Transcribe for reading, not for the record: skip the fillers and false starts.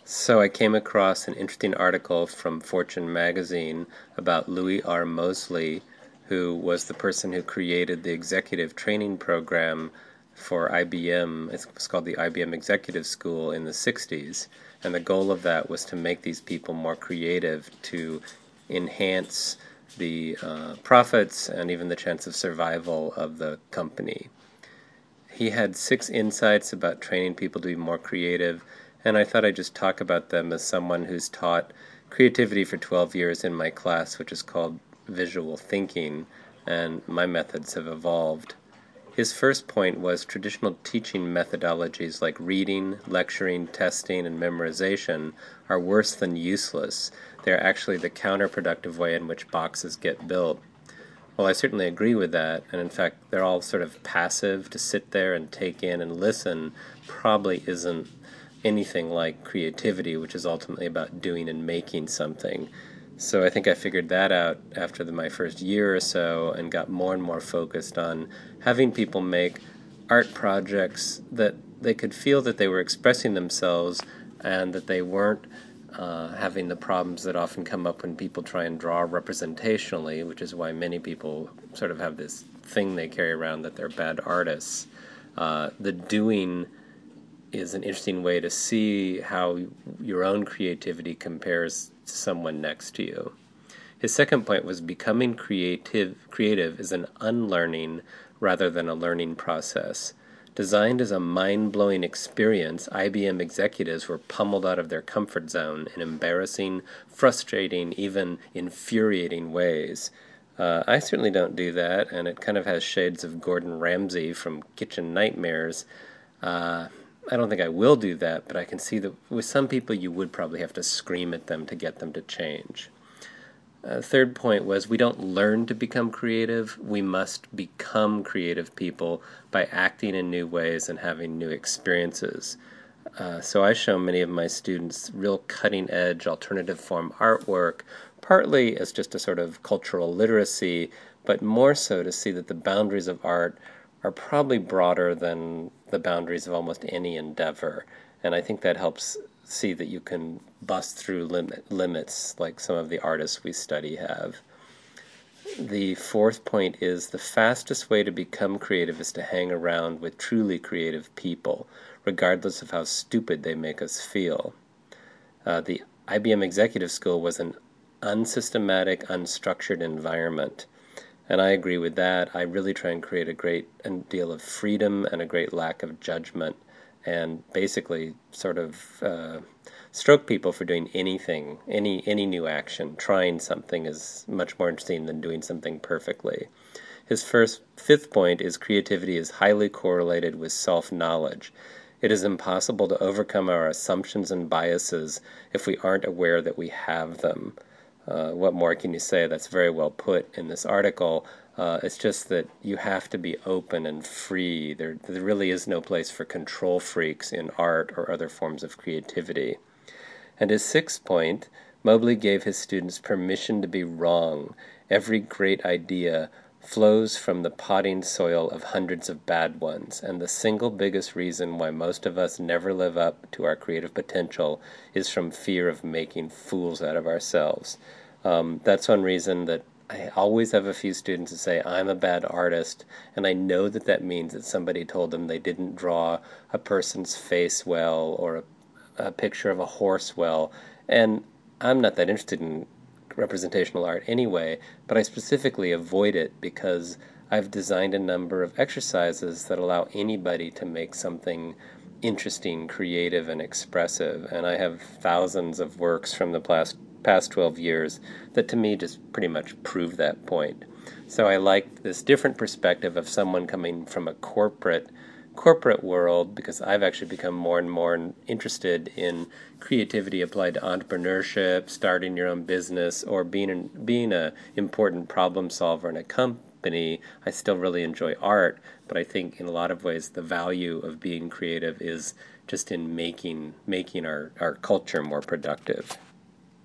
So I came across an interesting article from Fortune magazine about Louis R. Mosley, who was the person who created the executive training program for IBM. It was called the IBM Executive School in the 60s, and the goal of that was to make these people more creative, to enhance the profits and even the chance of survival of the company. He had 6 insights about training people to be more creative, and I thought I'd just talk about them as someone who's taught creativity for 12 years in my class, which is called visual thinking, and my methods have evolved. His first point was traditional teaching methodologies like reading, lecturing, testing, and memorization are worse than useless. They're actually the counterproductive way in which boxes get built. Well, I certainly agree with that, and in fact, they're all sort of passive. To sit there and take in and listen probably isn't anything like creativity, which is ultimately about doing and making something. So I think I figured that out after my first year or so and got more and more focused on having people make art projects that they could feel that they were expressing themselves and that they weren't having the problems that often come up when people try and draw representationally, which is why many people sort of have this thing they carry around that they're bad artists. The doing is an interesting way to see how your own creativity compares to someone next to you. His second point was becoming creative is an unlearning rather than a learning process. Designed as a mind-blowing experience, IBM executives were pummeled out of their comfort zone in embarrassing, frustrating, even infuriating ways. I certainly don't do that, and it kind of has shades of Gordon Ramsay from Kitchen Nightmares. I don't think I will do that, but I can see that with some people you would probably have to scream at them to get them to change. Third point was we don't learn to become creative. We must become creative people by acting in new ways and having new experiences. So I show many of my students real cutting-edge alternative form artwork, partly as just a sort of cultural literacy, but more so to see that the boundaries of art are probably broader than the boundaries of almost any endeavor. And I think that helps see that you can bust through limits like some of the artists we study have. The fourth point is the fastest way to become creative is to hang around with truly creative people, regardless of how stupid they make us feel. The IBM Executive School was an unsystematic, unstructured environment. And I agree with that. I really try and create a great deal of freedom and a great lack of judgment, and basically sort of stroke people for doing anything, any new action. Trying something is much more interesting than doing something perfectly. His fifth point is creativity is highly correlated with self-knowledge. It is impossible to overcome our assumptions and biases if we aren't aware that we have them. What more can you say? That's very well put in this article. It's just that you have to be open and free. There really is no place for control freaks in art or other forms of creativity. And his sixth point, Mobley gave his students permission to be wrong. Every great idea flows from the potting soil of hundreds of bad ones, and the single biggest reason why most of us never live up to our creative potential is from fear of making fools out of ourselves. That's one reason that I always have a few students who say, I'm a bad artist, and I know that that means that somebody told them they didn't draw a person's face well or a picture of a horse well, and I'm not that interested in representational art anyway, but I specifically avoid it because I've designed a number of exercises that allow anybody to make something interesting, creative, and expressive, and I have thousands of works from the past 12 years that to me just pretty much prove that point. So I like this different perspective of someone coming from a corporate world, because I've actually become more and more interested in creativity applied to entrepreneurship, starting your own business, or being an important problem solver in a company. I still really enjoy art, but I think in a lot of ways the value of being creative is just in making our culture more productive.